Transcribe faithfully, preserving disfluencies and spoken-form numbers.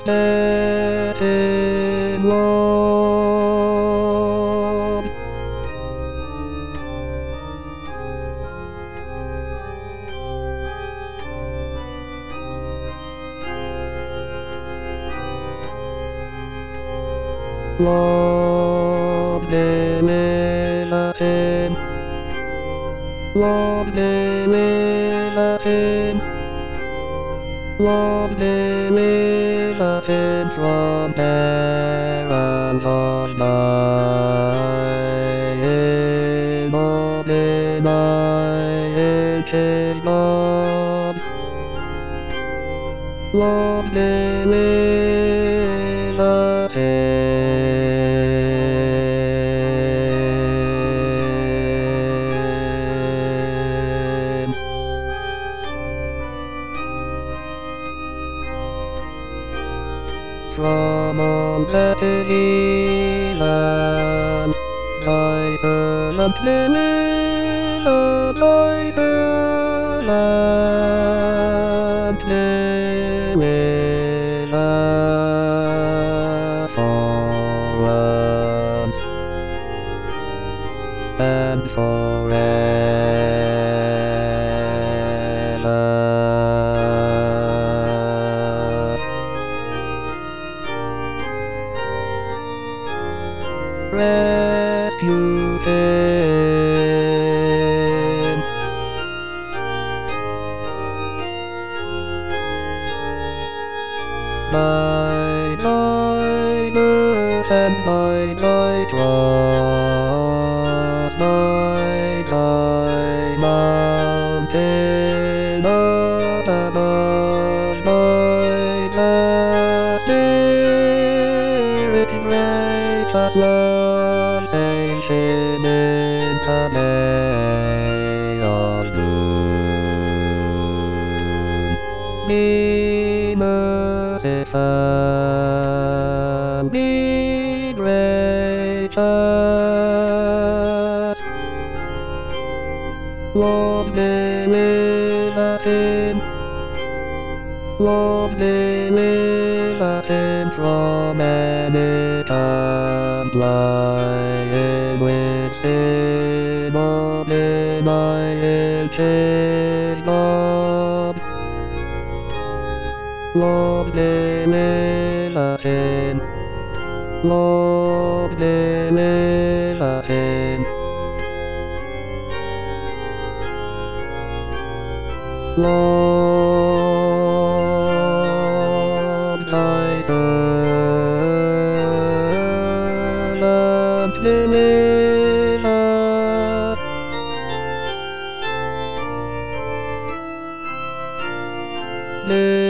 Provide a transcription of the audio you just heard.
let him roam. Lord, let him, Lord, let him, Lord, let him from parents on mine. Lord, let his love, Lord, let him. From all that is Elam, Iceland, Plymouth, Iceland, Plymouth, forums and forever. Rescue him. My light and my light was my high mountain up above my last spirit great as love station in the neon gloom. Be merciful, be gracious. Lord, deliver him, Lord, deliver him from any camp lying with sin. Lord, deny his love, Lord, deliver him, Lord, deliver him. Lord, Iceland, Plymouth,